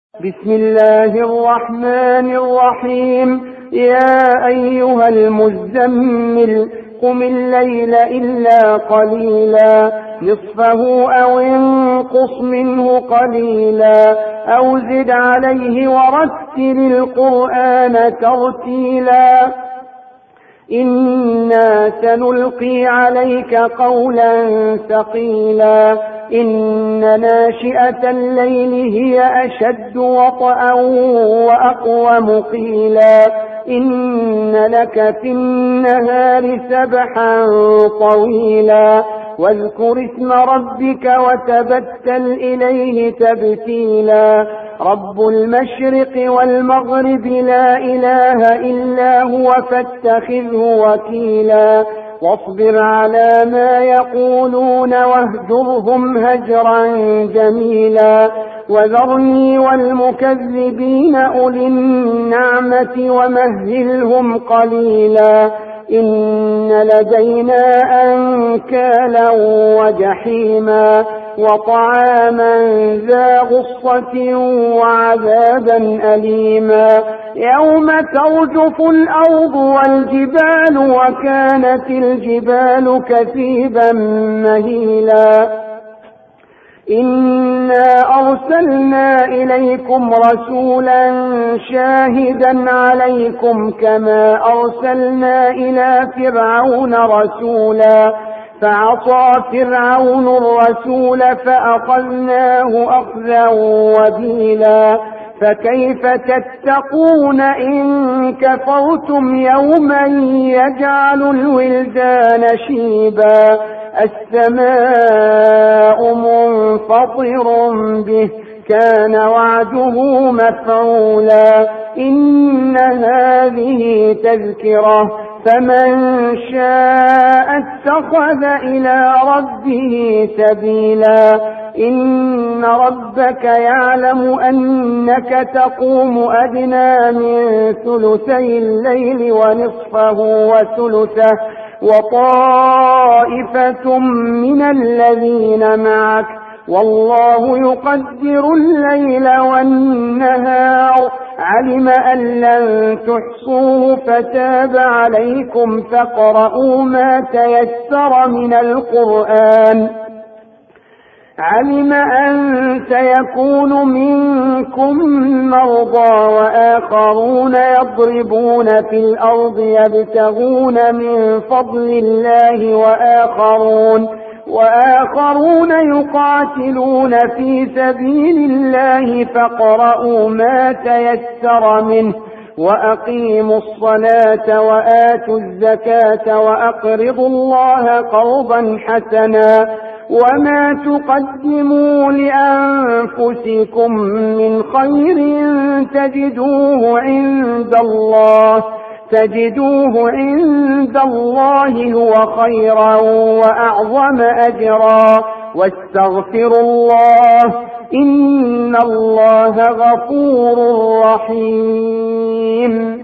بسم الله الرحمن الرحيم. يا أيها المزمل قم الليل إلا قليلا نصفه أو انقص منه قليلا أو زد عليه ورتل القرآن ترتيلا إنا سنلقي عليك قولا ثقيلا إن ناشئة الليل هي أشد وطئا وأقوم قيلا إن لك في النهار سبحا طويلا واذكر اسم ربك وتبتل إليه تبتيلا رب المشرق والمغرب لا إله إلا هو فاتخذه وكيلا واصبر على ما يقولون واهجرهم هجرا جميلا وذرني والمكذبين أولي النعمة ومهلهم قليلا إن لدينا أنكالا وجحيما وطعاما ذا غصة وعذابا أليما يوم ترجف الأرض والجبال وكانت الجبال كثيبا مهيلا إنا أرسلنا إليكم رسولا شاهدا عليكم كما أرسلنا إلى فرعون رسولا فعصى فرعون الرسول فأخذناه أخذا وبيلا فكيف تتقون إن كفرتم يوما يجعل الولدان شيبا السماء منفطر به كان وعده مفعولا إن هذه تذكرة فمن شاء اتخذ إلى ربه سبيلا إن ربك يعلم أنك تقوم أدنى من ثلثي الليل ونصفه وثلثه وطائفة من الذين معك والله يقدر الليل والنهار علم أن لن تحصوه فتاب عليكم فاقرؤوا ما تيسر من القرآن علم أن سيكون منكم مرضى وآخرون يضربون في الأرض يبتغون من فضل الله وآخرون يقاتلون في سبيل الله فاقرؤوا ما تيسر منه وأقيموا الصلاة وآتوا الزكاة وأقرضوا الله قرضا حسنا وما تقدموا لأنفسكم من خير تجدوه عند الله هو خيرا وأعظم أجرا واستغفروا الله إن الله غفور رحيم.